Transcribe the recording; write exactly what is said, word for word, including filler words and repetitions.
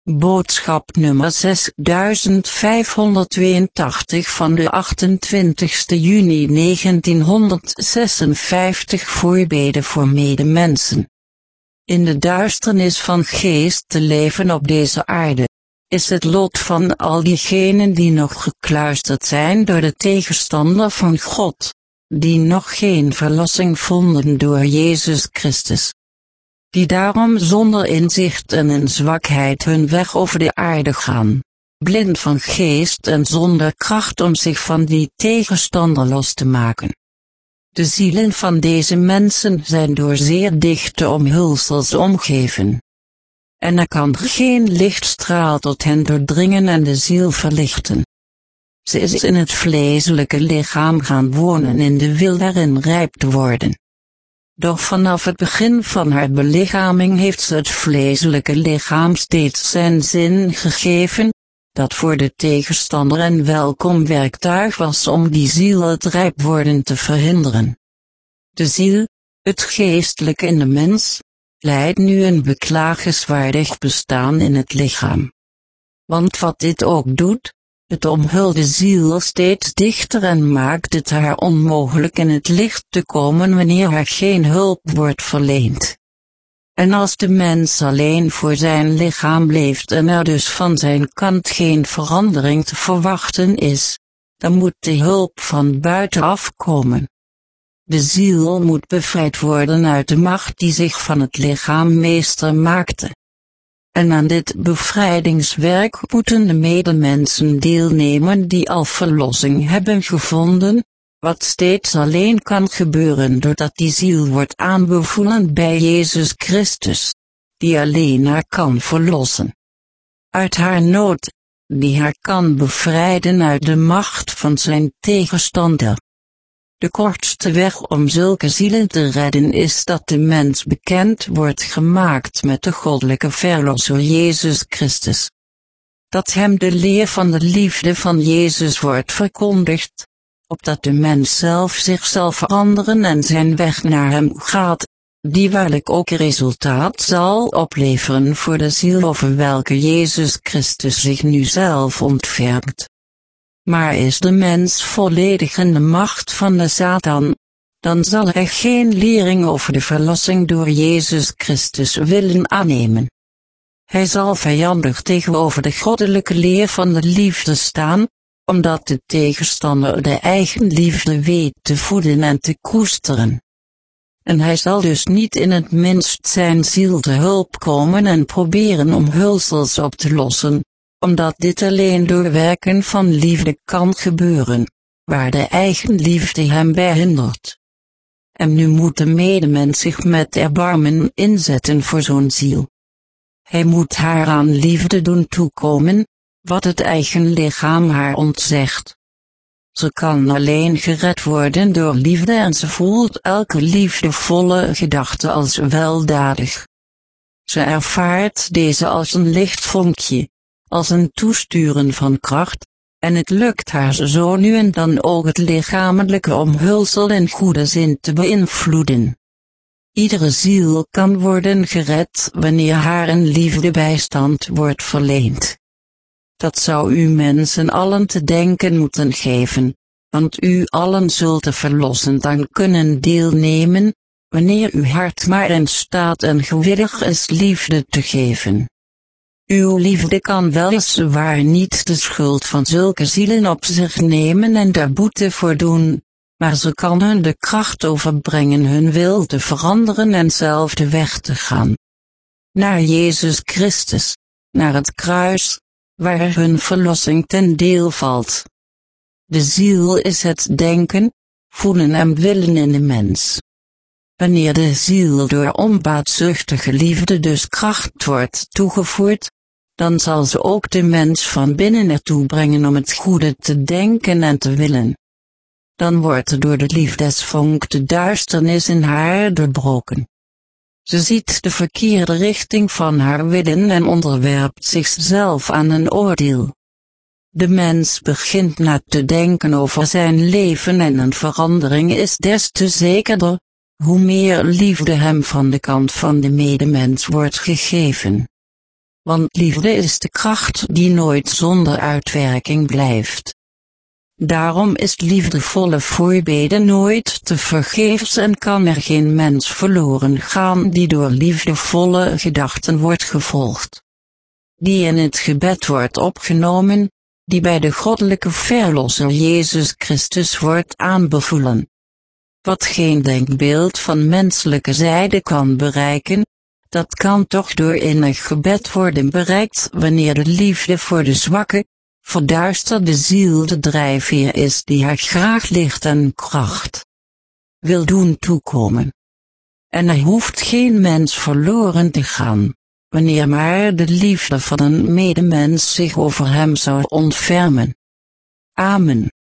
Boodschap nummer zesduizendvijfhonderdtweeëntachtig van de achtentwintigste juni negentienhonderdzesenvijftig Voorbeden voor medemensen. In de duisternis van geest te leven op deze aarde, is het lot van al diegenen die nog gekluisterd zijn door de tegenstander van God, die nog geen verlossing vonden door Jezus Christus. Die daarom zonder inzicht en in zwakheid hun weg over de aarde gaan, blind van geest en zonder kracht om zich van die tegenstander los te maken. De zielen van deze mensen zijn door zeer dichte omhulsels omgeven. En er kan geen lichtstraal tot hen doordringen en de ziel verlichten. Ze is in het vleeselijke lichaam gaan wonen in de wil daarin rijp te worden. Doch vanaf het begin van haar belichaming heeft ze het vleeselijke lichaam steeds zijn zin gegeven, dat voor de tegenstander een welkom werktuig was om die ziel het rijp worden te verhinderen. De ziel, het geestelijke in de mens, leidt nu een beklagenswaardig bestaan in het lichaam. Want wat dit ook doet, het omhult de ziel steeds dichter en maakt het haar onmogelijk in het licht te komen wanneer haar geen hulp wordt verleend. En als de mens alleen voor zijn lichaam leeft en er dus van zijn kant geen verandering te verwachten is, dan moet de hulp van buitenaf komen. De ziel moet bevrijd worden uit de macht die zich van het lichaam meester maakte. En aan dit bevrijdingswerk moeten de medemensen deelnemen die al verlossing hebben gevonden, wat steeds alleen kan gebeuren doordat die ziel wordt aanbevolen bij Jezus Christus, die alleen haar kan verlossen. Uit haar nood, die haar kan bevrijden uit de macht van zijn tegenstander. De kortste weg om zulke zielen te redden is dat de mens bekend wordt gemaakt met de goddelijke verlosser Jezus Christus. Dat hem de leer van de liefde van Jezus wordt verkondigd, opdat de mens zelf zich zal veranderen en zijn weg naar hem gaat, die waarlijk ook resultaat zal opleveren voor de ziel over welke Jezus Christus zich nu zelf ontfermt. Maar is de mens volledig in de macht van de Satan, dan zal hij geen lering over de verlossing door Jezus Christus willen aannemen. Hij zal vijandig tegenover de goddelijke leer van de liefde staan, omdat de tegenstander de eigen liefde weet te voeden en te koesteren. En hij zal dus niet in het minst zijn ziel te hulp komen en proberen omhulsels op te lossen, omdat dit alleen door werken van liefde kan gebeuren, waar de eigen liefde hem bij hindert. En nu moet de medemens zich met erbarmen inzetten voor zo'n ziel. Hij moet haar aan liefde doen toekomen, wat het eigen lichaam haar ontzegt. Ze kan alleen gered worden door liefde en ze voelt elke liefdevolle gedachte als weldadig. Ze ervaart deze als een lichtvonkje, als een toesturen van kracht, en het lukt haar zo nu en dan ook het lichamelijke omhulsel in goede zin te beïnvloeden. Iedere ziel kan worden gered wanneer haar een liefdebijstand wordt verleend. Dat zou u mensen allen te denken moeten geven, want u allen zult de verlossen dan kunnen deelnemen, wanneer uw hart maar in staat en gewillig is liefde te geven. Uw liefde kan weliswaar niet de schuld van zulke zielen op zich nemen en daar boete voor doen, maar ze kan hun de kracht overbrengen hun wil te veranderen en zelf de weg te gaan. Naar Jezus Christus, naar het kruis, waar hun verlossing ten deel valt. De ziel is het denken, voelen en willen in de mens. Wanneer de ziel door onbaatzuchtige liefde dus kracht wordt toegevoerd, dan zal ze ook de mens van binnen ertoe brengen om het goede te denken en te willen. Dan wordt er door de liefdesvonk de duisternis in haar doorbroken. Ze ziet de verkeerde richting van haar willen en onderwerpt zichzelf aan een oordeel. De mens begint na te denken over zijn leven en een verandering is des te zekerder, hoe meer liefde hem van de kant van de medemens wordt gegeven. Want liefde is de kracht die nooit zonder uitwerking blijft. Daarom is liefdevolle voorbeden nooit te vergeefs en kan er geen mens verloren gaan die door liefdevolle gedachten wordt gevolgd. Die in het gebed wordt opgenomen, die bij de goddelijke verlosser Jezus Christus wordt aanbevolen. Wat geen denkbeeld van menselijke zijde kan bereiken, dat kan toch door innig gebed worden bereikt wanneer de liefde voor de zwakke, verduisterde ziel de drijfveer is die haar graag licht en kracht wil doen toekomen. En er hoeft geen mens verloren te gaan, wanneer maar de liefde van een medemens zich over hem zou ontfermen. Amen.